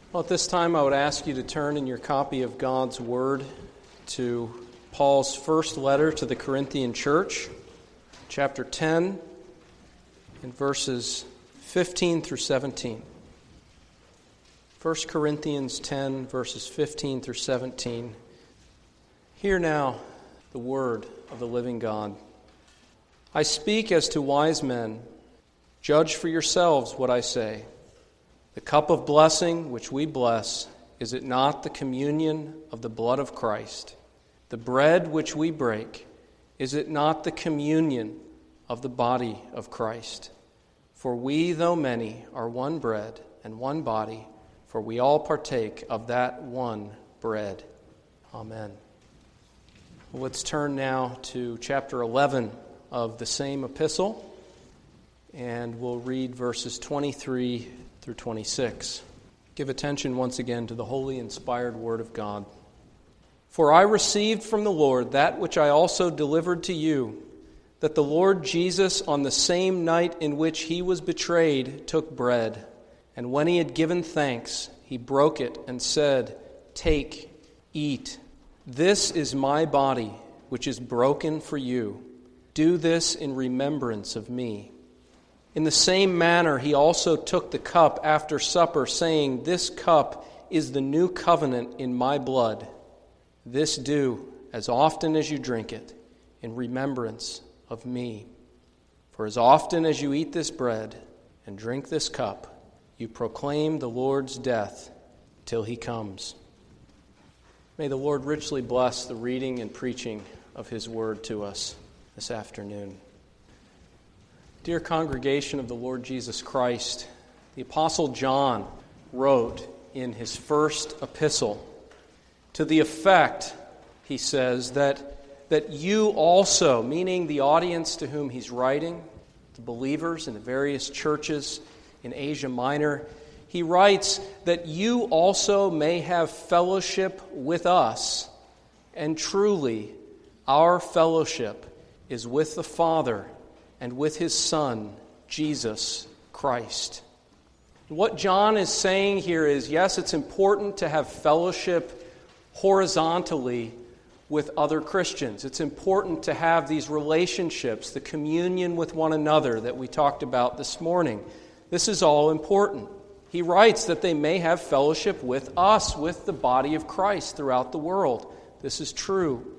Well, at this time, I would ask you to turn in your copy of God's Word to Paul's first letter to the Corinthian church, chapter 10, and verses 15 through 17. 1 Corinthians 10, verses 15 through 17. Hear now the word of the living God. I speak as to wise men. Judge for yourselves what I say. The cup of blessing which we bless, is it not the communion of the blood of Christ? The bread which we break, is it not the communion of the body of Christ? For we, though many, are one bread and one body, for we all partake of that one bread. Amen. Well, let's turn now to chapter 11 of the same epistle, and we'll read verses 23 through 26. Give attention once again to the holy, inspired Word of God. For I received from the Lord that which I also delivered to you, that the Lord Jesus, on the same night in which he was betrayed, took bread, and when he had given thanks, he broke it and said, Take, eat. This is my body, which is broken for you. Do this in remembrance of me. In the same manner, he also took the cup after supper, saying, This cup is the new covenant in my blood. This do, as often as you drink it, in remembrance of me. For as often as you eat this bread and drink this cup, you proclaim the Lord's death till he comes. May the Lord richly bless the reading and preaching of his word to us this afternoon. Dear congregation of the Lord Jesus Christ, the Apostle John wrote in his first epistle to the effect, he says, that you also, meaning the audience to whom he's writing, the believers in the various churches in Asia Minor, he writes that you also may have fellowship with us, and truly our fellowship is with the Father and with his Son, Jesus Christ. What John is saying here is, yes, it's important to have fellowship horizontally with other Christians. It's important to have these relationships, the communion with one another that we talked about this morning. This is all important. He writes that they may have fellowship with us, with the body of Christ throughout the world. This is true.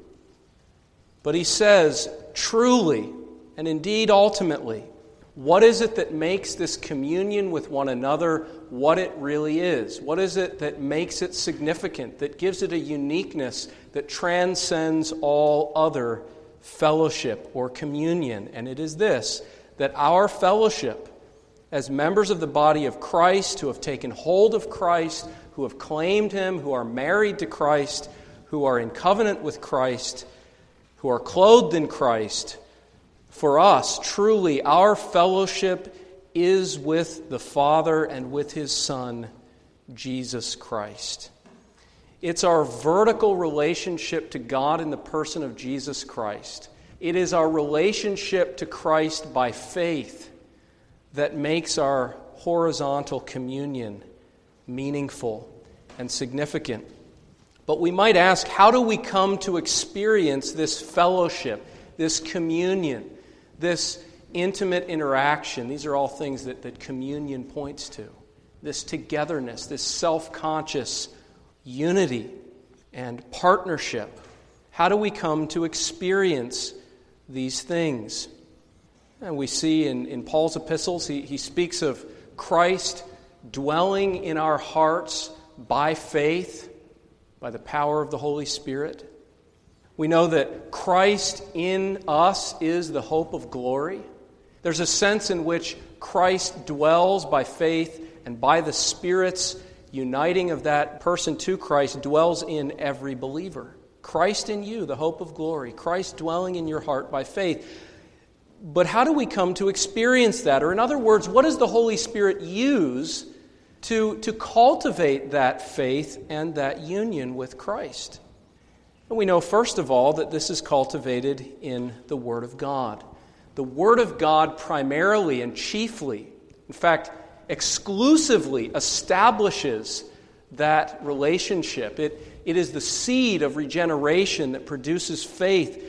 But he says, truly, and indeed, ultimately, what is it that makes this communion with one another what it really is? What is it that makes it significant, that gives it a uniqueness that transcends all other fellowship or communion? And it is this, that our fellowship as members of the body of Christ, who have taken hold of Christ, who have claimed him, who are married to Christ, who are in covenant with Christ, who are clothed in Christ, for us, truly, our fellowship is with the Father and with his Son, Jesus Christ. It's our vertical relationship to God in the person of Jesus Christ. It is our relationship to Christ by faith that makes our horizontal communion meaningful and significant. But we might ask, how do we come to experience this fellowship, this communion, this intimate interaction? These are all things that communion points to. This togetherness, this self-conscious unity and partnership. How do we come to experience these things? And we see in Paul's epistles, he speaks of Christ dwelling in our hearts by faith, by the power of the Holy Spirit. We know that Christ in us is the hope of glory. There's a sense in which Christ dwells by faith, and by the Spirit's uniting of that person to Christ dwells in every believer. Christ in you, the hope of glory. Christ dwelling in your heart by faith. But how do we come to experience that? Or in other words, what does the Holy Spirit use to cultivate that faith and that union with Christ? And we know, first of all, that this is cultivated in the Word of God. The Word of God primarily and chiefly, in fact, exclusively establishes that relationship. It is the seed of regeneration that produces faith,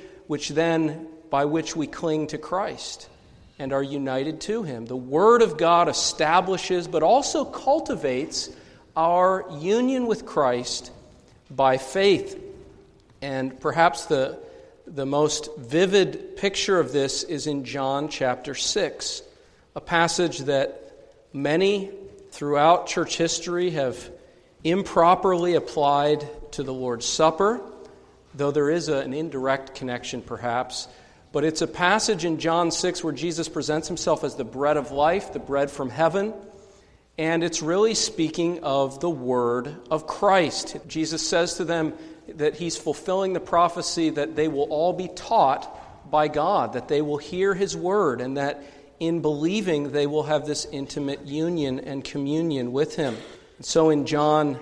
by which we cling to Christ and are united to Him. The Word of God establishes but also cultivates our union with Christ by faith. And perhaps the most vivid picture of this is in John chapter 6, a passage that many throughout church history have improperly applied to the Lord's Supper, though there is an indirect connection perhaps. But it's a passage in John 6 where Jesus presents Himself as the bread of life, the bread from heaven, and it's really speaking of the Word of Christ. Jesus says to them that He's fulfilling the prophecy that they will all be taught by God, that they will hear His Word, and that in believing they will have this intimate union and communion with Him. And so in John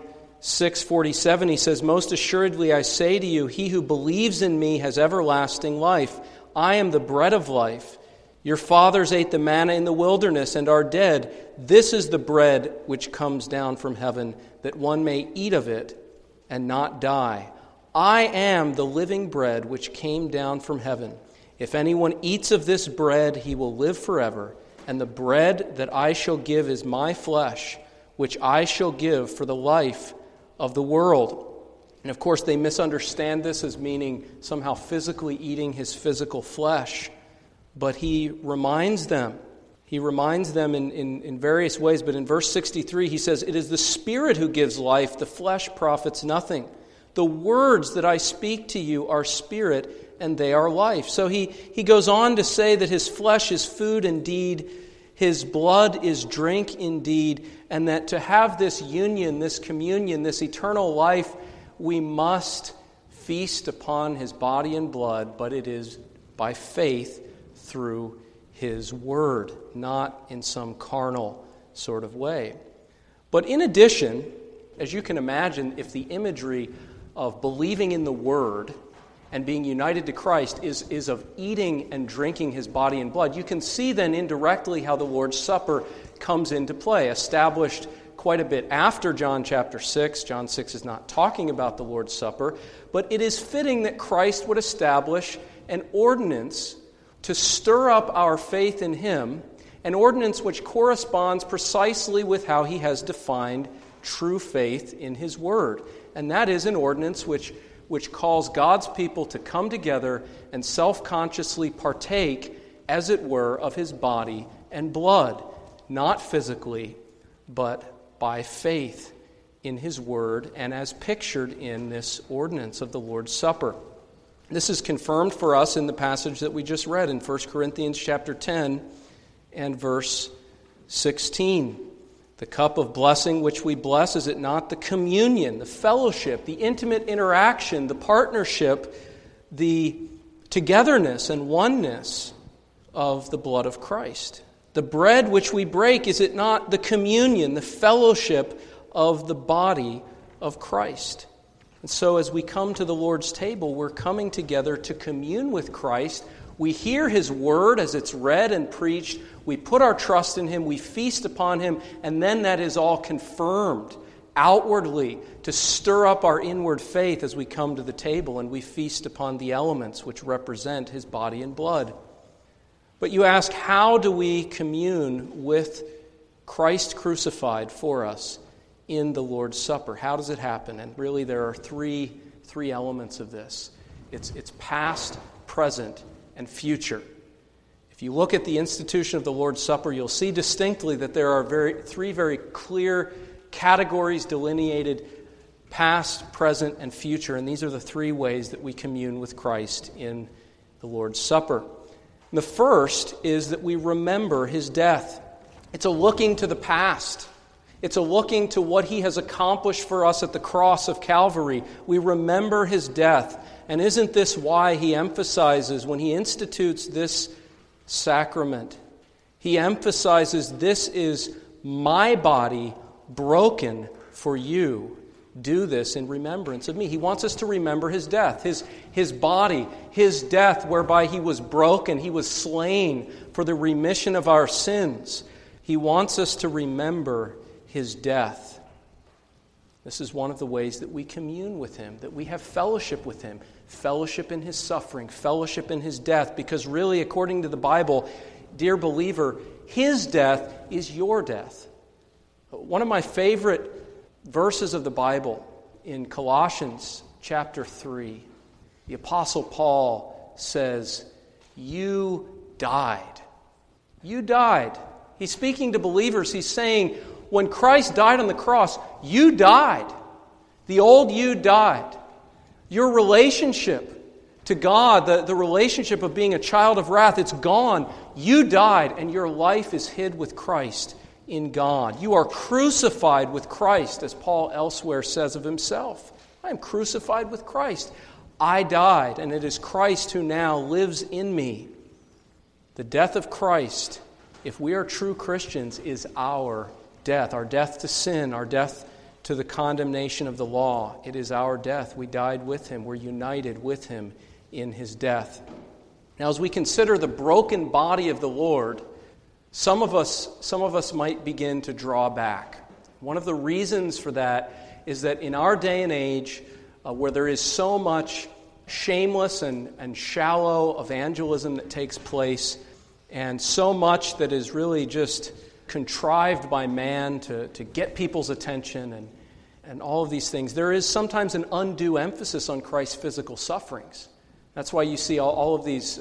6:47 He says, "Most assuredly I say to you, he who believes in me has everlasting life. I am the bread of life. Your fathers ate the manna in the wilderness and are dead. This is the bread which comes down from heaven, that one may eat of it and not die. I am the living bread which came down from heaven. If anyone eats of this bread, he will live forever. And the bread that I shall give is my flesh, which I shall give for the life of the world." And of course, they misunderstand this as meaning somehow physically eating His physical flesh. But He reminds them. He reminds them in various ways. But in verse 63, He says, "It is the Spirit who gives life. The flesh profits nothing. The words that I speak to you are spirit, and they are life." So he goes on to say that His flesh is food indeed, His blood is drink indeed, and that to have this union, this communion, this eternal life, we must feast upon His body and blood, but it is by faith through His Word, not in some carnal sort of way. But in addition, as you can imagine, if the imagery of believing in the Word and being united to Christ is of eating and drinking His body and blood, you can see then indirectly how the Lord's Supper comes into play, established quite a bit after John chapter 6. John 6 is not talking about the Lord's Supper, but it is fitting that Christ would establish an ordinance to stir up our faith in Him, an ordinance which corresponds precisely with how He has defined true faith in His Word. And that is an ordinance which calls God's people to come together and self-consciously partake, as it were, of His body and blood, not physically, but by faith in His Word and as pictured in this ordinance of the Lord's Supper. This is confirmed for us in the passage that we just read in 1 Corinthians chapter 10 and verse 16. The cup of blessing which we bless, is it not the communion, the fellowship, the intimate interaction, the partnership, the togetherness and oneness of the blood of Christ? The bread which we break, is it not the communion, the fellowship of the body of Christ? And so as we come to the Lord's table, we're coming together to commune with Christ. We hear His Word as it's read and preached. We put our trust in Him. We feast upon Him. And then that is all confirmed outwardly to stir up our inward faith as we come to the table and we feast upon the elements which represent His body and blood. But you ask, how do we commune with Christ crucified for us in the Lord's Supper? How does it happen? And really there are three elements of this. It's past, present, and future. If you look at the institution of the Lord's Supper, you'll see distinctly that there are three very clear categories delineated: past, present, and future. And these are the three ways that we commune with Christ in the Lord's Supper. And the first is that we remember His death. It's a looking to the past. It's a looking to what He has accomplished for us at the cross of Calvary. We remember His death. And isn't this why He emphasizes, when He institutes this sacrament, He emphasizes, this is my body broken for you. Do this in remembrance of me. He wants us to remember His death, His body, His death whereby He was broken, He was slain for the remission of our sins. He wants us to remember His death. This is one of the ways that we commune with him, that we have fellowship with him, fellowship in his suffering, fellowship in his death, because really, according to the Bible, dear believer, his death is your death. One of my favorite verses of the Bible in Colossians chapter 3, the Apostle Paul says, "You died." You died. He's speaking to believers. He's saying, when Christ died on the cross, you died. The old you died. Your relationship to God, the relationship of being a child of wrath, it's gone. You died, and your life is hid with Christ in God. You are crucified with Christ, as Paul elsewhere says of himself. I am crucified with Christ. I died, and it is Christ who now lives in me. The death of Christ, if we are true Christians, is our death to sin, our death to the condemnation of the law. It is our death. We died with him. We're united with him in his death. Now, as we consider the broken body of the Lord, some of us might begin to draw back. One of the reasons for that is that in our day and age, where there is so much shameless and shallow evangelism that takes place, and so much that is really just contrived by man to get people's attention and all of these things, there is sometimes an undue emphasis on Christ's physical sufferings. That's why you see all of these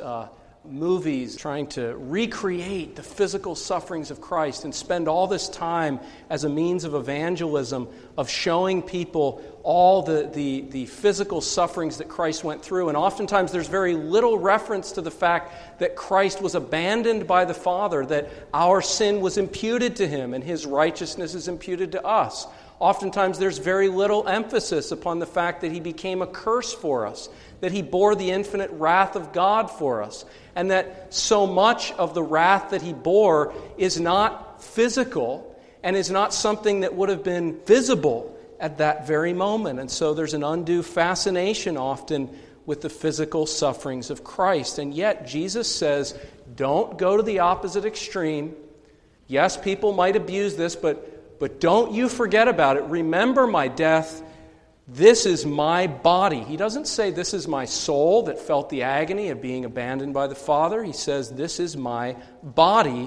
movies trying to recreate the physical sufferings of Christ and spend all this time as a means of evangelism, of showing people all the physical sufferings that Christ went through. And oftentimes there's very little reference to the fact that Christ was abandoned by the Father, that our sin was imputed to him and his righteousness is imputed to us. Oftentimes there's very little emphasis upon the fact that he became a curse for us, that he bore the infinite wrath of God for us, and that so much of the wrath that he bore is not physical and is not something that would have been visible at that very moment. And so there's an undue fascination often with the physical sufferings of Christ. And yet Jesus says, don't go to the opposite extreme. Yes, people might abuse this, but don't you forget about it. Remember my death. This is my body. He doesn't say this is my soul that felt the agony of being abandoned by the Father. He says this is my body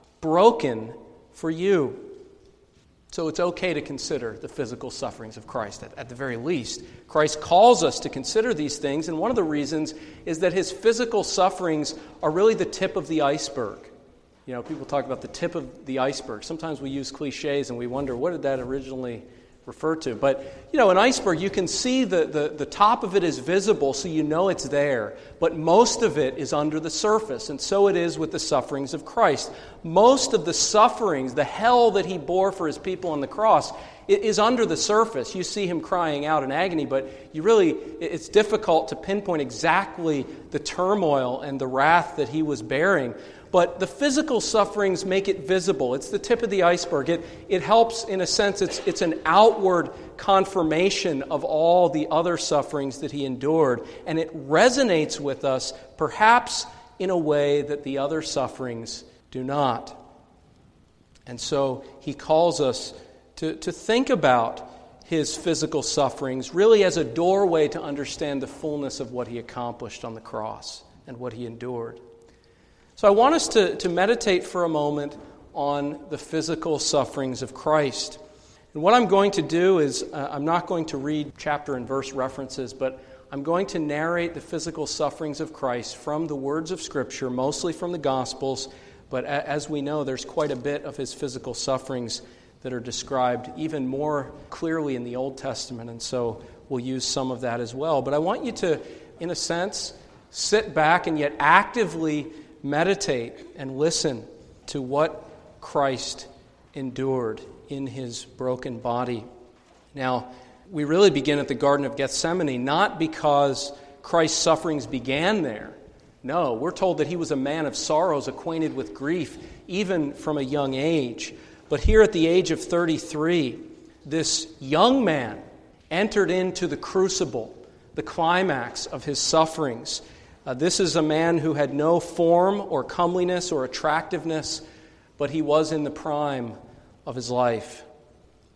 broken for you. So it's okay to consider the physical sufferings of Christ at the very least. Christ calls us to consider these things, and one of the reasons is that his physical sufferings are really the tip of the iceberg. You know, people talk about the tip of the iceberg. Sometimes we use cliches and we wonder, what did that originally refer to? But, you know, an iceberg, you can see the top of it is visible, so you know it's there. But most of it is under the surface, and so it is with the sufferings of Christ. Most of the sufferings, the hell that he bore for his people on the cross, it is under the surface. You see him crying out in agony, but it's difficult to pinpoint exactly the turmoil and the wrath that he was bearing. But the physical sufferings make it visible. It's the tip of the iceberg. It helps, in a sense, it's an outward confirmation of all the other sufferings that he endured. And it resonates with us, perhaps in a way that the other sufferings do not. And so he calls us to think about his physical sufferings really as a doorway to understand the fullness of what he accomplished on the cross and what he endured. So I want us to meditate for a moment on the physical sufferings of Christ. And what I'm going to do is, I'm not going to read chapter and verse references, but I'm going to narrate the physical sufferings of Christ from the words of Scripture, mostly from the Gospels, but as we know, there's quite a bit of his physical sufferings that are described even more clearly in the Old Testament, and so we'll use some of that as well. But I want you to, in a sense, sit back and yet actively meditate and listen to what Christ endured in his broken body. Now, we really begin at the Garden of Gethsemane, not because Christ's sufferings began there. No, we're told that he was a man of sorrows, acquainted with grief, even from a young age. But here at the age of 33, this young man entered into the crucible, the climax of his sufferings. This is a man who had no form or comeliness or attractiveness, but he was in the prime of his life.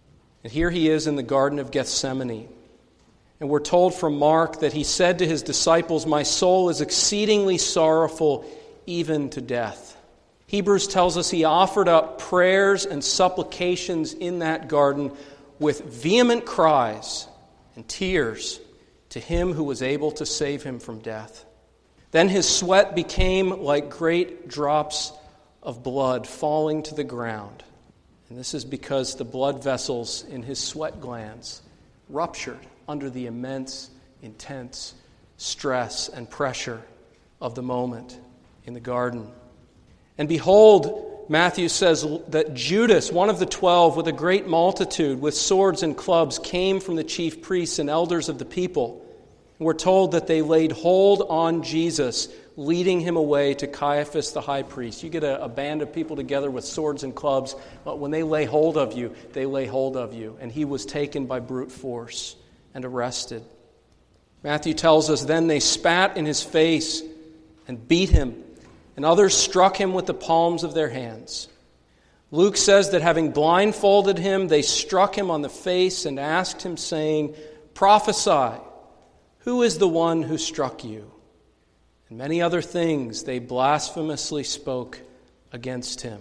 And here he is in the Garden of Gethsemane. And we're told from Mark that he said to his disciples, "My soul is exceedingly sorrowful, even to death." Hebrews tells us he offered up prayers and supplications in that garden with vehement cries and tears to him who was able to save him from death. Then his sweat became like great drops of blood falling to the ground. And this is because the blood vessels in his sweat glands ruptured under the immense, intense stress and pressure of the moment in the garden. And behold, Matthew says that Judas, one of the 12, with a great multitude, with swords and clubs, came from the chief priests and elders of the people. And we're told that they laid hold on Jesus, leading him away to Caiaphas the high priest. You get a band of people together with swords and clubs, but when they lay hold of you, they lay hold of you. And he was taken by brute force and arrested. Matthew tells us, then they spat in his face and beat him, and others struck him with the palms of their hands. Luke says that having blindfolded him, they struck him on the face and asked him, saying, "Prophesy, who is the one who struck you?" And many other things they blasphemously spoke against him.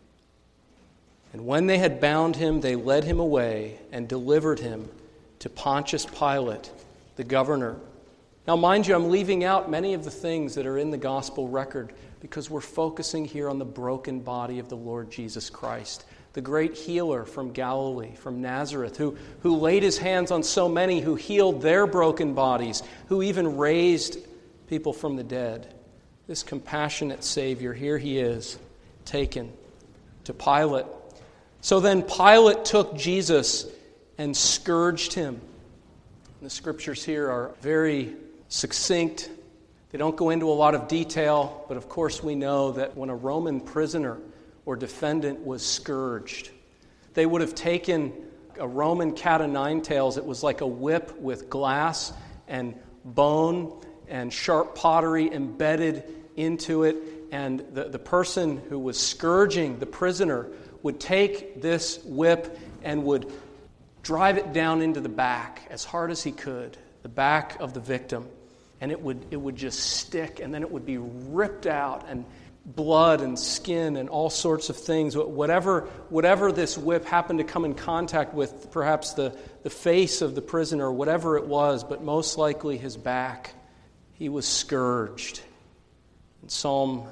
And when they had bound him, they led him away and delivered him to Pontius Pilate, the governor. Now, mind you, I'm leaving out many of the things that are in the gospel record because we're focusing here on the broken body of the Lord Jesus Christ, the great healer from Galilee, from Nazareth, who laid his hands on so many, who healed their broken bodies, who even raised people from the dead. This compassionate Savior, here he is, taken to Pilate. So then Pilate took Jesus and scourged him. The scriptures here are very succinct. They don't go into a lot of detail, but of course we know that when a Roman prisoner or defendant was scourged, they would have taken a Roman cat o' nine tails. It was like a whip with glass and bone and sharp pottery embedded into it, and the person who was scourging the prisoner would take this whip and would drive it down into the back as hard as he could, the back of the victim, and it would just stick, and then it would be ripped out, and blood and skin and all sorts of things, whatever this whip happened to come in contact with, perhaps the face of the prisoner, whatever it was, but most likely his back, he was scourged. In Psalm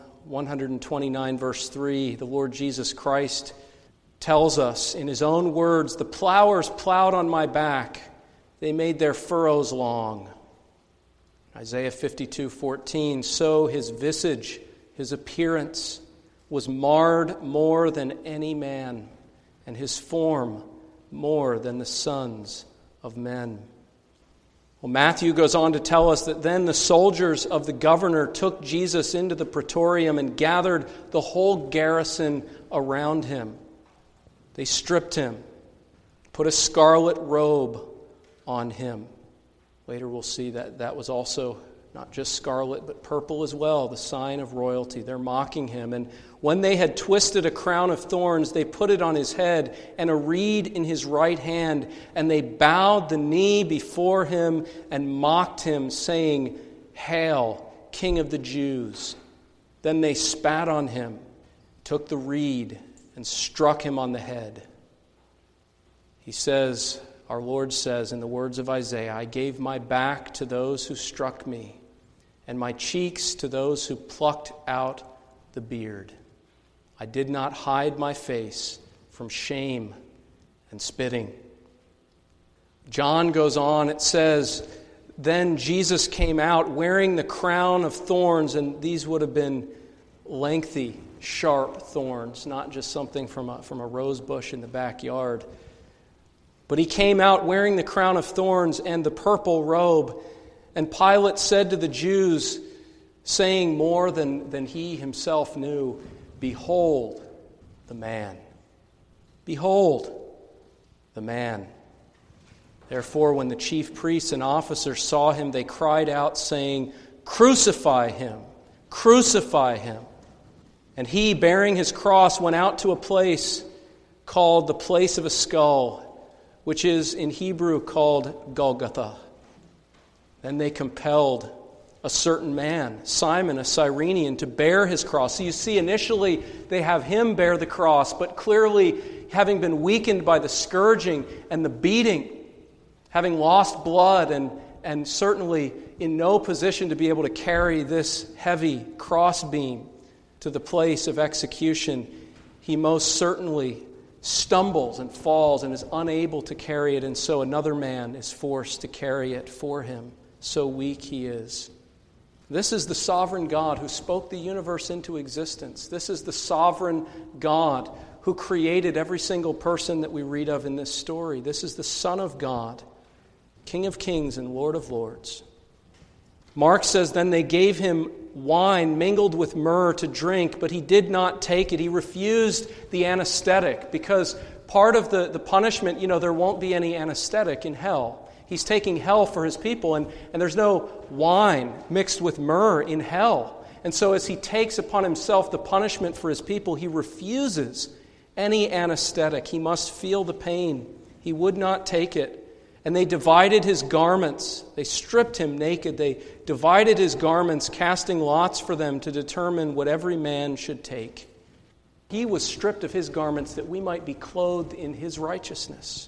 129, verse 3, the Lord Jesus Christ tells us in his own words, "The plowers plowed on my back, they made their furrows long." Isaiah 52:14, "So his visage, his appearance, was marred more than any man, and his form more than the sons of men." Well, Matthew goes on to tell us that then the soldiers of the governor took Jesus into the praetorium and gathered the whole garrison around him. They stripped him, put a scarlet robe on him. Later we'll see that that was also not just scarlet, but purple as well, the sign of royalty. They're mocking him. And when they had twisted a crown of thorns, they put it on his head and a reed in his right hand. And they bowed the knee before him and mocked him, saying, "Hail, King of the Jews." Then they spat on him, took the reed, and struck him on the head. He says, our Lord says in the words of Isaiah, "I gave my back to those who struck me, and my cheeks to those who plucked out the beard. I did not hide my face from shame and spitting." John goes on, it says, "Then Jesus came out wearing the crown of thorns," and these would have been lengthy, sharp thorns, not just something from a rose bush in the backyard. But he came out wearing the crown of thorns and the purple robe. And Pilate said to the Jews, saying more than he himself knew, "Behold the man. Behold the man." Therefore, when the chief priests and officers saw him, they cried out, saying, "Crucify him! Crucify him!" And he, bearing his cross, went out to a place called the Place of a Skull, which is in Hebrew called Golgotha. Then they compelled a certain man, Simon, a Cyrenian, to bear his cross. So you see, initially they have him bear the cross, but clearly, having been weakened by the scourging and the beating, having lost blood and certainly in no position to be able to carry this heavy crossbeam to the place of execution, he most certainly stumbles and falls and is unable to carry it, and so another man is forced to carry it for him. So weak he is. This is the sovereign God who spoke the universe into existence. This is the sovereign God who created every single person that we read of in this story. This is the Son of God, King of kings and Lord of lords. Mark says, then they gave him wine mingled with myrrh to drink, but he did not take it. He refused the anesthetic because part of the punishment, there won't be any anesthetic in hell. He's taking hell for his people, and there's no wine mixed with myrrh in hell. And so as he takes upon himself the punishment for his people, he refuses any anesthetic. He must feel the pain. He would not take it. And they divided his garments. They stripped him naked. They divided his garments, casting lots for them to determine what every man should take. He was stripped of his garments that we might be clothed in his righteousness.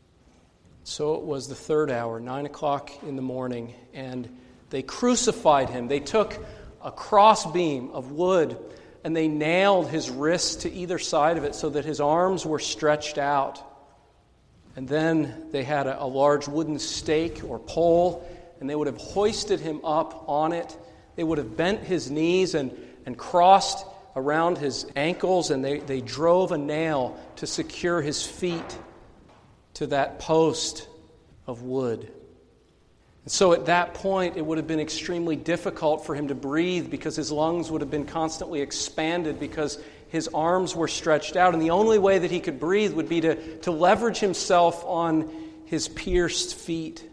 So it was the third hour, 9 o'clock in the morning, and they crucified him. They took a crossbeam of wood and they nailed his wrists to either side of it so that his arms were stretched out. And then they had a large wooden stake or pole, and they would have hoisted him up on it. They would have bent his knees and crossed around his ankles, and they drove a nail to secure his feet to that post of wood. And so at that point, it would have been extremely difficult for him to breathe because his lungs would have been constantly expanded because his arms were stretched out. And the only way that he could breathe would be to leverage himself on his pierced feet.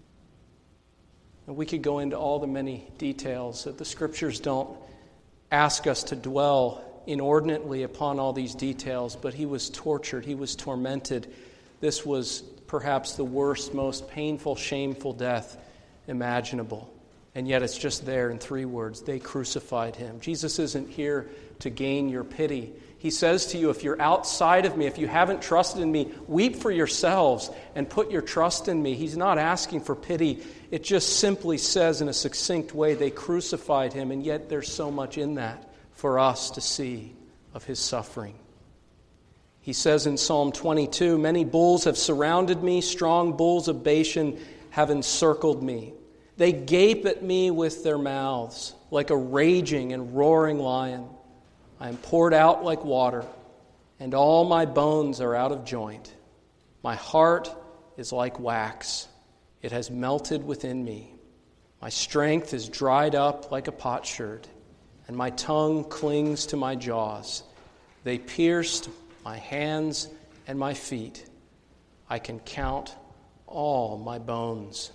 And we could go into all the many details that the Scriptures don't ask us to dwell inordinately upon all these details, but he was tortured, he was tormented. This was perhaps the worst, most painful, shameful death imaginable. And yet it's just there in 3 words. They crucified him. Jesus isn't here to gain your pity. He says to you, if you're outside of me, if you haven't trusted in me, weep for yourselves and put your trust in me. He's not asking for pity. It just simply says in a succinct way, they crucified him. And yet there's so much in that for us to see of his suffering. He says in Psalm 22, many bulls have surrounded me, strong bulls of Bashan have encircled me. They gape at me with their mouths, like a raging and roaring lion. I am poured out like water, and all my bones are out of joint. My heart is like wax. It has melted within me. My strength is dried up like a potsherd, and my tongue clings to my jaws. They pierced my hands and my feet. I can count all my bones.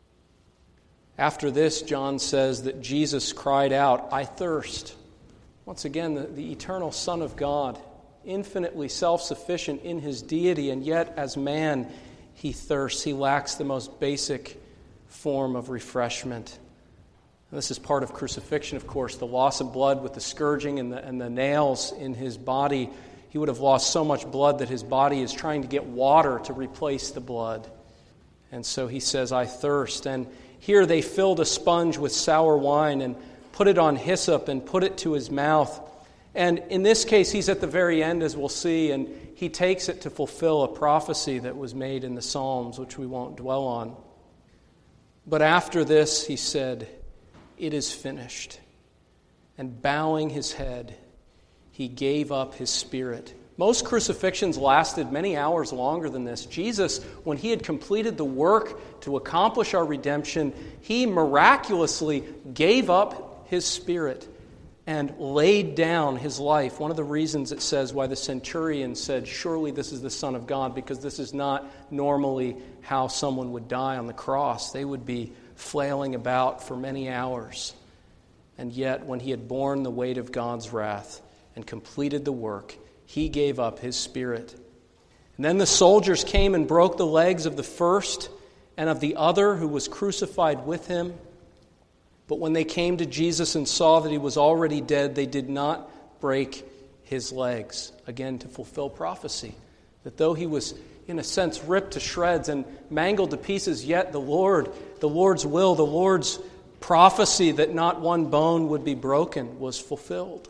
After this, John says that Jesus cried out, I thirst. Once again, the eternal Son of God, infinitely self-sufficient in his deity, and yet as man, he thirsts. He lacks the most basic form of refreshment. And this is part of crucifixion, of course, the loss of blood with the scourging and the nails in his body. He would have lost so much blood that his body is trying to get water to replace the blood. And so he says, I thirst. And here they filled a sponge with sour wine and put it on hyssop and put it to his mouth. And in this case, he's at the very end, as we'll see, and he takes it to fulfill a prophecy that was made in the Psalms, which we won't dwell on. But after this, he said, it is finished. And bowing his head, he gave up his spirit. Most crucifixions lasted many hours longer than this. Jesus, when he had completed the work to accomplish our redemption, he miraculously gave up his spirit and laid down his life. One of the reasons it says why the centurion said, surely this is the Son of God, because this is not normally how someone would die on the cross. They would be flailing about for many hours. And yet, when he had borne the weight of God's wrath and completed the work, he gave up his spirit. And then the soldiers came and broke the legs of the first and of the other who was crucified with him. But when they came to Jesus and saw that he was already dead, they did not break his legs. Again, to fulfill prophecy, that though he was, in a sense, ripped to shreds and mangled to pieces, yet the Lord's will, the Lord's prophecy that not one bone would be broken was fulfilled.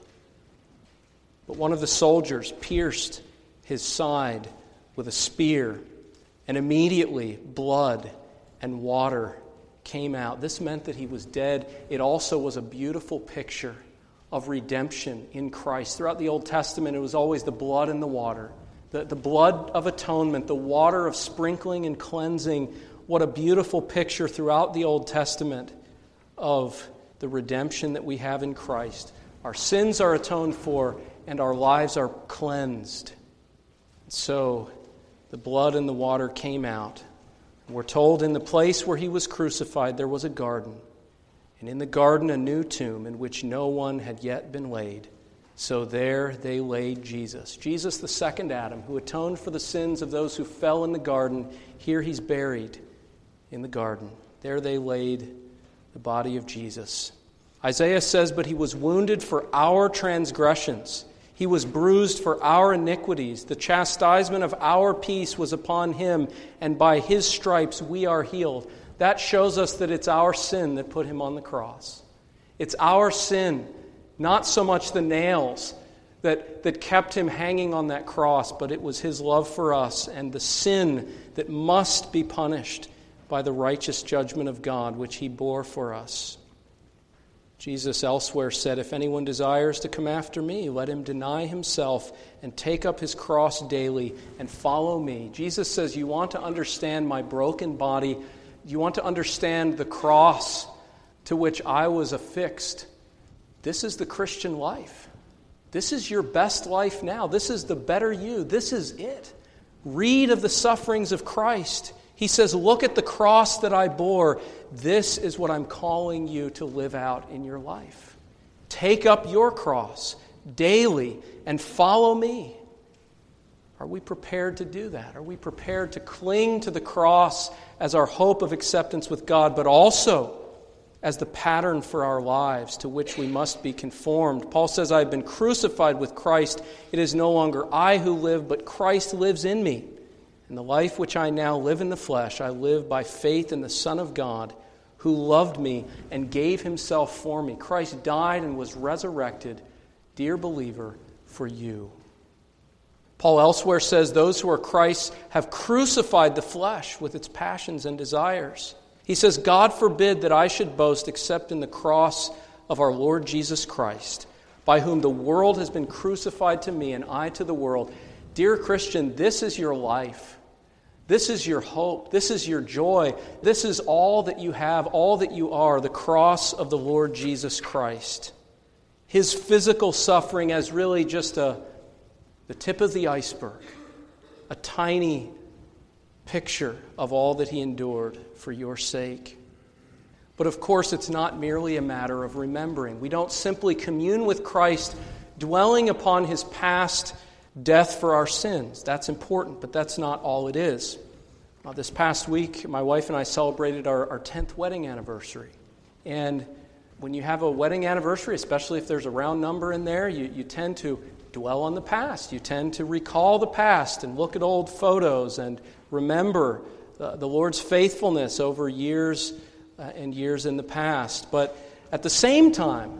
But one of the soldiers pierced his side with a spear, and immediately blood and water came out. This meant that he was dead. It also was a beautiful picture of redemption in Christ. Throughout the Old Testament, it was always the blood and the water. The blood of atonement, the water of sprinkling and cleansing. What a beautiful picture throughout the Old Testament of the redemption that we have in Christ. Our sins are atoned for, and our lives are cleansed. So the blood and the water came out. We're told in the place where he was crucified there was a garden, and in the garden a new tomb in which no one had yet been laid. So there they laid Jesus. Jesus, the second Adam, who atoned for the sins of those who fell in the garden. Here he's buried in the garden. There they laid the body of Jesus. Isaiah says, "But he was wounded for our transgressions. He was bruised for our iniquities. The chastisement of our peace was upon him, and by his stripes we are healed." That shows us that it's our sin that put him on the cross. It's our sin, not so much the nails that kept him hanging on that cross, but it was his love for us and the sin that must be punished by the righteous judgment of God, which he bore for us. Jesus elsewhere said, "If anyone desires to come after me, let him deny himself and take up his cross daily and follow me." Jesus says, you want to understand my broken body, you want to understand the cross to which I was affixed. This is the Christian life. This is your best life now. This is the better you. This is it. Read of the sufferings of Christ. He says, look at the cross that I bore. This is what I'm calling you to live out in your life. Take up your cross daily and follow me. Are we prepared to do that? Are we prepared to cling to the cross as our hope of acceptance with God, but also as the pattern for our lives to which we must be conformed? Paul says, I have been crucified with Christ. It is no longer I who live, but Christ lives in me. And the life which I now live in the flesh, I live by faith in the Son of God, who loved me and gave himself for me. Christ died and was resurrected, dear believer, for you. Paul elsewhere says, those who are Christ's have crucified the flesh with its passions and desires. He says, God forbid that I should boast except in the cross of our Lord Jesus Christ, by whom the world has been crucified to me and I to the world. Dear Christian, this is your life. This is your hope. This is your joy. This is all that you have, all that you are, the cross of the Lord Jesus Christ. His physical suffering as really just the tip of the iceberg, a tiny picture of all that he endured for your sake. But of course, it's not merely a matter of remembering. We don't simply commune with Christ, dwelling upon his past death for our sins. That's important, but that's not all it is. This past week, my wife and I celebrated our 10th wedding anniversary. And when you have a wedding anniversary, especially if there's a round number in there, you tend to dwell on the past. You tend to recall the past and look at old photos and remember the Lord's faithfulness over years and years in the past. But at the same time,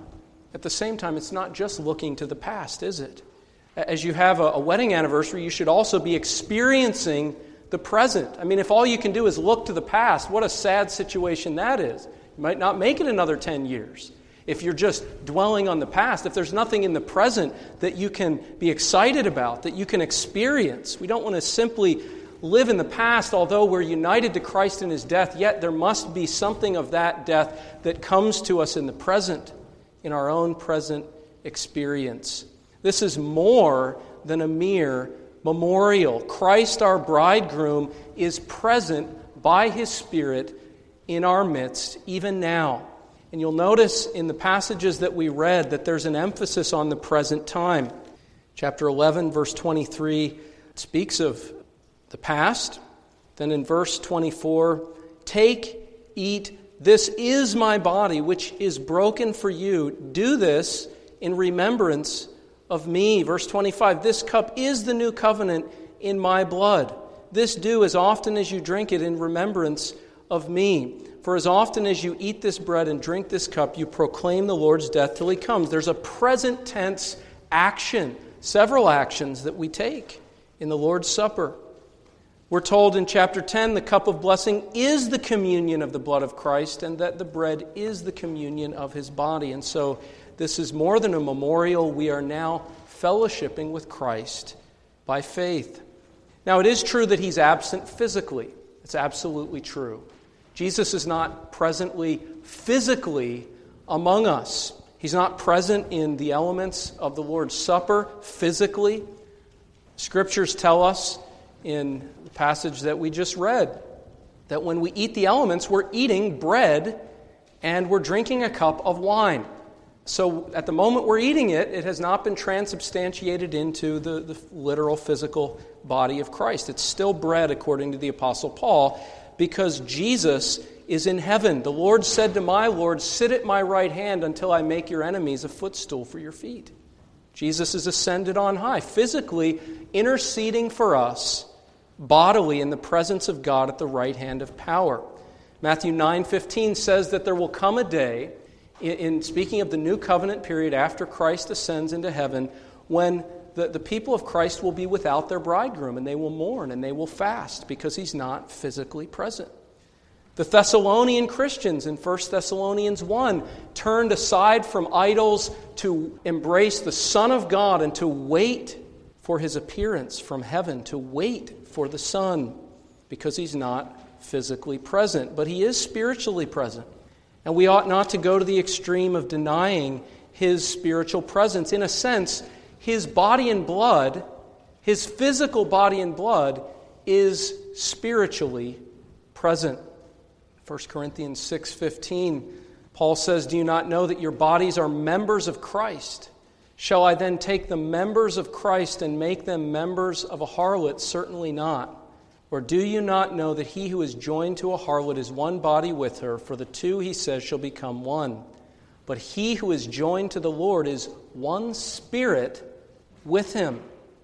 it's not just looking to the past, is it? As you have a wedding anniversary, you should also be experiencing the present. I mean, if all you can do is look to the past, what a sad situation that is. You might not make it another 10 years. If you're just dwelling on the past, if there's nothing in the present that you can be excited about, that you can experience. We don't want to simply live in the past, although we're united to Christ in his death, yet there must be something of that death that comes to us in the present, in our own present experience. This is more than a mere memorial. Christ, our bridegroom, is present by his Spirit in our midst, even now. And you'll notice in the passages that we read that there's an emphasis on the present time. Chapter 11, verse 23, speaks of the past. Then in verse 24, take, eat, this is my body, which is broken for you. Do this in remembrance of me. Verse 25, this cup is the new covenant in my blood. This do as often as you drink it in remembrance of me. For as often as you eat this bread and drink this cup, you proclaim the Lord's death till he comes. There's a present tense action, several actions that we take in the Lord's Supper. We're told in chapter 10, the cup of blessing is the communion of the blood of Christ, and that the bread is the communion of his body. And so this is more than a memorial. We are now fellowshipping with Christ by faith. Now, it is true that he's absent physically. It's absolutely true. Jesus is not presently physically among us. He's not present in the elements of the Lord's Supper physically. Scriptures tell us in the passage that we just read that when we eat the elements, we're eating bread and we're drinking a cup of wine. So at the moment we're eating it, it has not been transubstantiated into the literal physical body of Christ. It's still bread, according to the Apostle Paul, because Jesus is in heaven. The Lord said to my Lord, sit at my right hand until I make your enemies a footstool for your feet. Jesus is ascended on high, physically interceding for us bodily in the presence of God at the right hand of power. Matthew 9:15 says that there will come a day, in speaking of the new covenant period after Christ ascends into heaven, when the people of Christ will be without their bridegroom, and they will mourn and they will fast because he's not physically present. The Thessalonian Christians in 1 Thessalonians 1 turned aside from idols to embrace the Son of God and to wait for his appearance from heaven, to wait for the Son, because he's not physically present, but he is spiritually present. And we ought not to go to the extreme of denying his spiritual presence. In a sense, his body and blood, his physical body and blood, is spiritually present. 1 Corinthians 6:15, Paul says, do you not know that your bodies are members of Christ? Shall I then take the members of Christ and make them members of a harlot? Certainly not. Or do you not know that he who is joined to a harlot is one body with her? For the two, he says, shall become one. But he who is joined to the Lord is one spirit with him.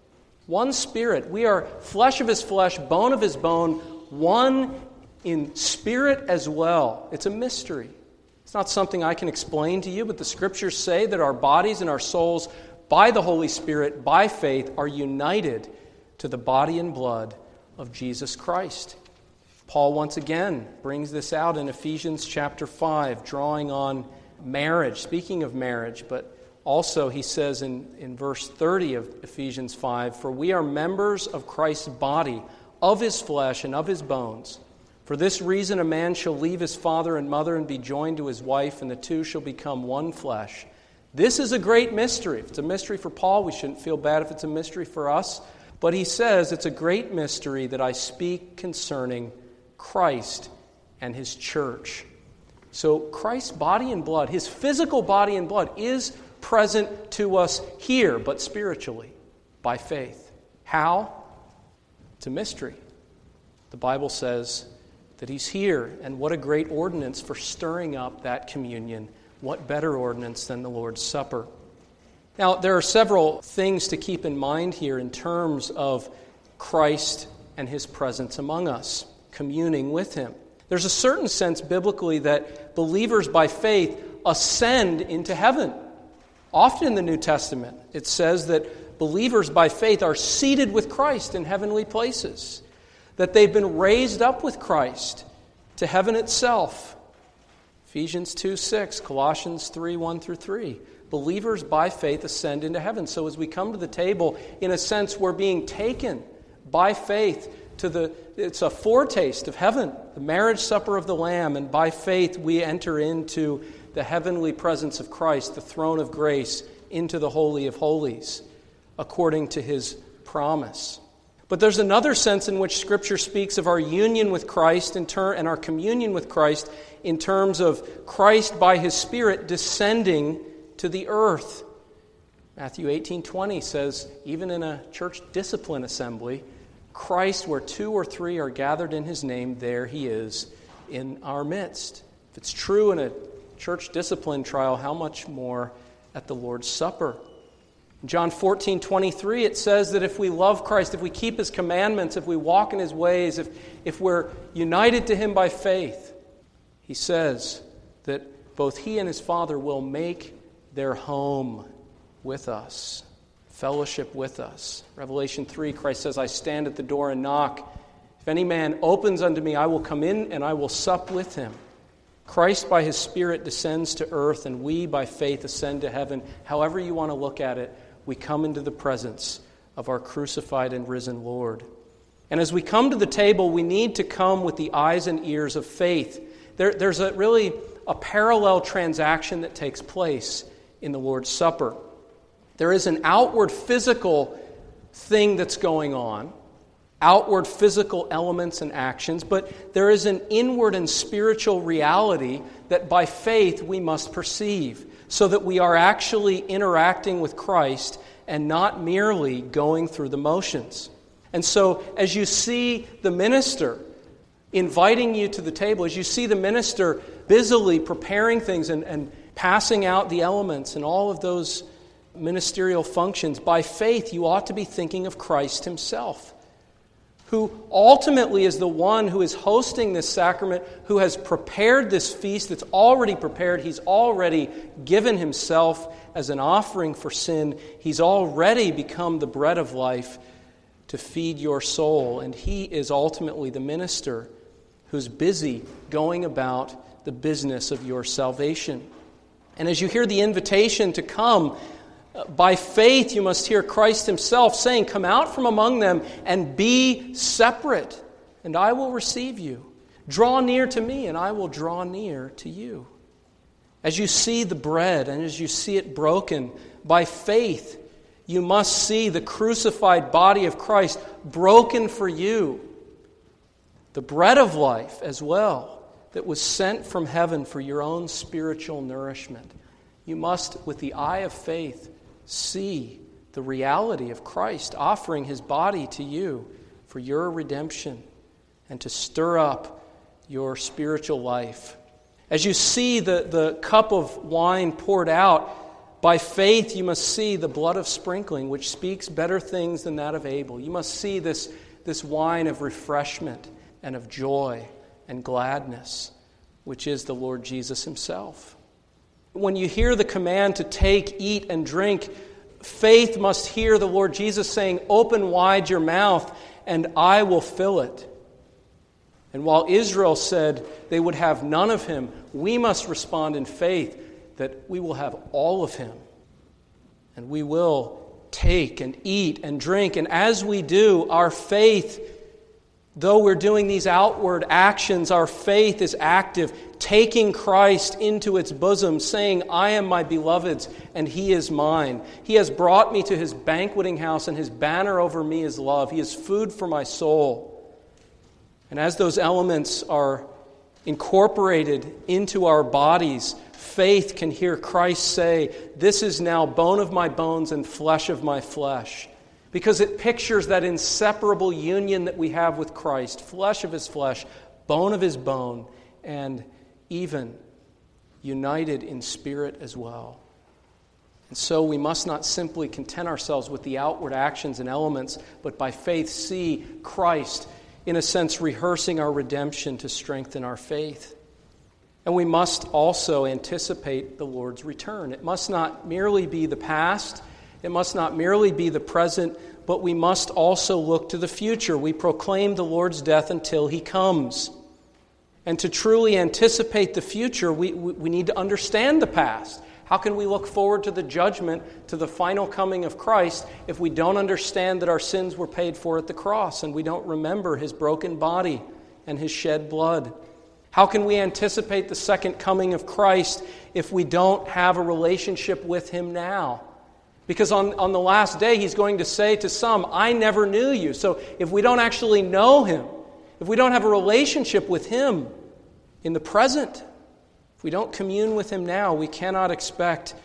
One spirit. We are flesh of his flesh, bone of his bone, one in spirit as well. It's a mystery. It's not something I can explain to you, but the Scriptures say that our bodies and our souls, by the Holy Spirit, by faith, are united to the body and blood of Jesus Christ. Paul once again brings this out in Ephesians chapter 5, drawing on marriage, speaking of marriage, but also he says in verse 30 of Ephesians 5, for we are members of Christ's body, of his flesh and of his bones. For this reason a man shall leave his father and mother and be joined to his wife, and the two shall become one flesh. This is a great mystery. If it's a mystery for Paul, we shouldn't feel bad if it's a mystery for us. But he says it's a great mystery that I speak concerning Christ and his church. So Christ's body and blood, his physical body and blood, is present to us here, but spiritually, by faith. How? It's a mystery. The Bible says that he's here, and what a great ordinance for stirring up that communion. What better ordinance than the Lord's Supper? Now, there are several things to keep in mind here in terms of Christ and his presence among us, communing with him. There's a certain sense biblically that believers by faith ascend into heaven. Often in the New Testament, it says that believers by faith are seated with Christ in heavenly places, that they've been raised up with Christ to heaven itself. Ephesians 2:6, Colossians 3:1-3. Believers by faith ascend into heaven. So as we come to the table, in a sense, we're being taken by faith to it's a foretaste of heaven, the marriage supper of the Lamb, and by faith we enter into the heavenly presence of Christ, the throne of grace, into the Holy of Holies, according to his promise. But there's another sense in which Scripture speaks of our union with Christ and our communion with Christ in terms of Christ by his Spirit descending to the earth. Matthew 18:20 says, even in a church discipline assembly, Christ, where 2 or 3 are gathered in his name, there he is in our midst. If it's true in a church discipline trial, how much more at the Lord's Supper? In John 14:23, it says that if we love Christ, if we keep his commandments, if we walk in his ways, if we're united to him by faith, he says that both he and his Father will make their home with us, fellowship with us. Revelation 3, Christ says, I stand at the door and knock. If any man opens unto me, I will come in and I will sup with him. Christ by his Spirit descends to earth, and we by faith ascend to heaven. However you want to look at it, we come into the presence of our crucified and risen Lord. And as we come to the table, we need to come with the eyes and ears of faith. There's really a parallel transaction that takes place in the Lord's Supper. There is an outward physical thing that's going on, outward physical elements and actions, but there is an inward and spiritual reality that by faith we must perceive, so that we are actually interacting with Christ and not merely going through the motions. And so as you see the minister inviting you to the table, as you see the minister busily preparing things and passing out the elements and all of those ministerial functions, by faith you ought to be thinking of Christ himself, who ultimately is the one who is hosting this sacrament, who has prepared this feast that's already prepared. He's already given himself as an offering for sin. He's already become the bread of life to feed your soul. And he is ultimately the minister who's busy going about the business of your salvation. And as you hear the invitation to come, by faith, you must hear Christ himself saying, come out from among them and be separate, and I will receive you. Draw near to me, and I will draw near to you. As you see the bread and as you see it broken, by faith, you must see the crucified body of Christ broken for you. The bread of life as well, that was sent from heaven for your own spiritual nourishment. You must, with the eye of faith, see the reality of Christ offering his body to you for your redemption and to stir up your spiritual life. As you see the cup of wine poured out, by faith you must see the blood of sprinkling, which speaks better things than that of Abel. You must see this wine of refreshment and of joy and gladness, which is the Lord Jesus himself. When you hear the command to take, eat, and drink, faith must hear the Lord Jesus saying, open wide your mouth, and I will fill it. And while Israel said they would have none of him, we must respond in faith that we will have all of him. And we will take and eat and drink. And as we do, our faith, though we're doing these outward actions, our faith is active, taking Christ into its bosom, saying, I am my beloved's, and he is mine. He has brought me to his banqueting house, and his banner over me is love. He is food for my soul. And as those elements are incorporated into our bodies, faith can hear Christ say, this is now bone of my bones and flesh of my flesh. Because it pictures that inseparable union that we have with Christ, flesh of his flesh, bone of his bone, and even united in spirit as well. And so we must not simply content ourselves with the outward actions and elements, but by faith see Christ, in a sense, rehearsing our redemption to strengthen our faith. And we must also anticipate the Lord's return. It must not merely be the past. It must not merely be the present, but we must also look to the future. We proclaim the Lord's death until he comes. And to truly anticipate the future, we need to understand the past. How can we look forward to the judgment, to the final coming of Christ, if we don't understand that our sins were paid for at the cross and we don't remember his broken body and his shed blood? How can we anticipate the second coming of Christ if we don't have a relationship with him now? Because on the last day, he's going to say to some, I never knew you. So if we don't actually know him, if we don't have a relationship with him in the present, if we don't commune with him now, we cannot expect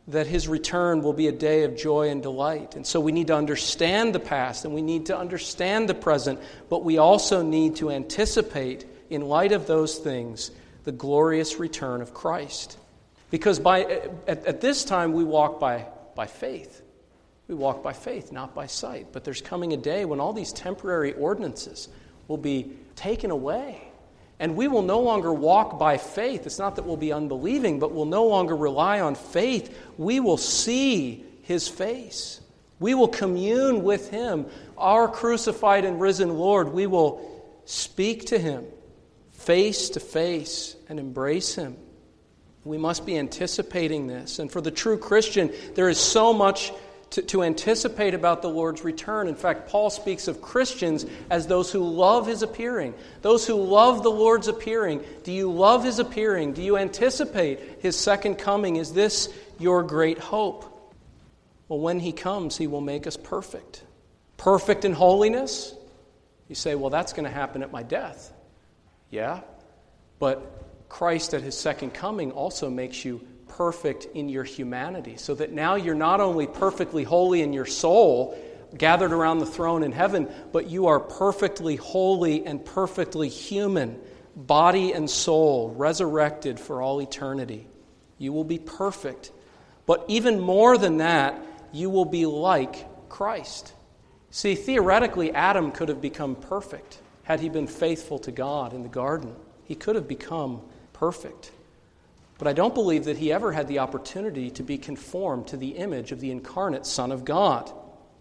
that his return will be a day of joy and delight. And so we need to understand the past and we need to understand the present, but we also need to anticipate, in light of those things, the glorious return of Christ. Because at this time we walk by faith. We walk by faith, not by sight. But there's coming a day when all these temporary ordinances will be taken away. And we will no longer walk by faith. It's not that we'll be unbelieving, but we'll no longer rely on faith. We will see his face. We will commune with him, our crucified and risen Lord. We will speak to him face to face and embrace him. We must be anticipating this. And for the true Christian, there is so much to anticipate about the Lord's return. In fact, Paul speaks of Christians as those who love his appearing. Those who love the Lord's appearing. Do you love his appearing? Do you anticipate his second coming? Is this your great hope? Well, when he comes, he will make us perfect. Perfect in holiness? You say, well, that's going to happen at my death. Yeah, but Christ at his second coming also makes you perfect in your humanity, so that now you're not only perfectly holy in your soul, gathered around the throne in heaven, but you are perfectly holy and perfectly human, body and soul, resurrected for all eternity. You will be perfect. But even more than that, you will be like Christ. See, theoretically, Adam could have become perfect had he been faithful to God in the garden. He could have become perfect. But I don't believe that he ever had the opportunity to be conformed to the image of the incarnate Son of God.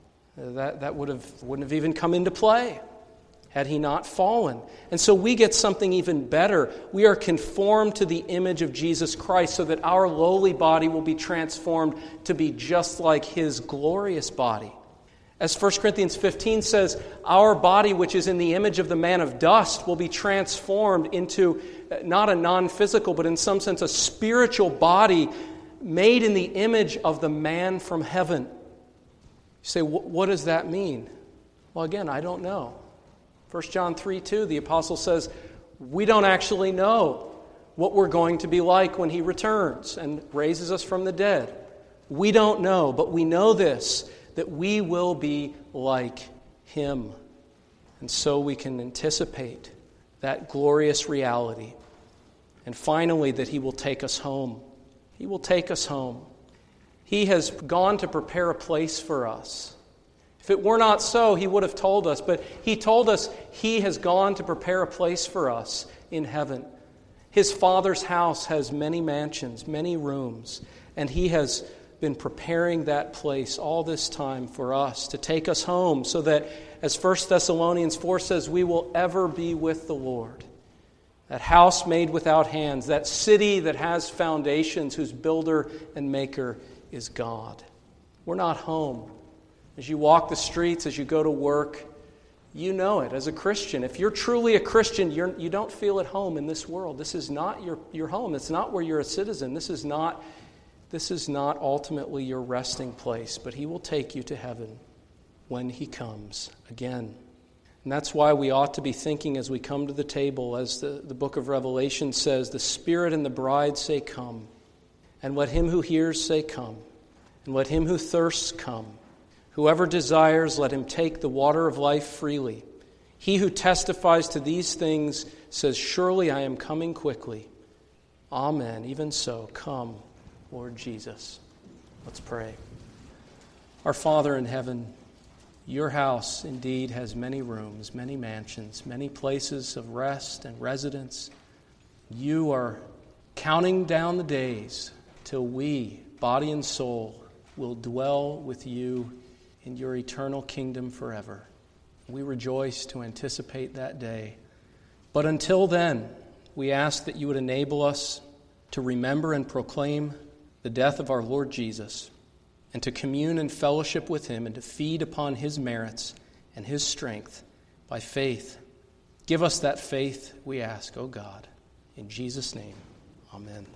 That wouldn't have even come into play had he not fallen. And so we get something even better. We are conformed to the image of Jesus Christ so that our lowly body will be transformed to be just like his glorious body. As 1 Corinthians 15 says, our body, which is in the image of the man of dust, will be transformed into not a non-physical, but in some sense a spiritual body made in the image of the man from heaven. You say, what does that mean? Well, again, I don't know. 1 John 3:2, the apostle says, we don't actually know what we're going to be like when he returns and raises us from the dead. We don't know, but we know this, that we will be like him. And so we can anticipate that glorious reality. And finally, that he will take us home. He will take us home. He has gone to prepare a place for us. If it were not so, he would have told us. But he told us he has gone to prepare a place for us in heaven. His Father's house has many mansions, many rooms. And he has been preparing that place all this time for us to take us home so that, as 1 Thessalonians 4 says, we will ever be with the Lord. That house made without hands, that city that has foundations, whose builder and maker is God. We're not home. As you walk the streets, as you go to work, you know it as a Christian. If you're truly a Christian, you don't feel at home in this world. This is not your home. It's not where you're a citizen. This is not ultimately your resting place, but he will take you to heaven when he comes again. And that's why we ought to be thinking as we come to the table, as the book of Revelation says, the Spirit and the bride say, come. And let him who hears say, come. And let him who thirsts come. Whoever desires, let him take the water of life freely. He who testifies to these things says, surely I am coming quickly. Amen. Even so, come, Lord Jesus. Let's pray. Our Father in heaven, your house indeed has many rooms, many mansions, many places of rest and residence. You are counting down the days till we, body and soul, will dwell with you in your eternal kingdom forever. We rejoice to anticipate that day. But until then, we ask that you would enable us to remember and proclaim the death of our Lord Jesus, and to commune and fellowship with him, and to feed upon his merits and his strength by faith. Give us that faith, we ask, O God. In Jesus' name, amen.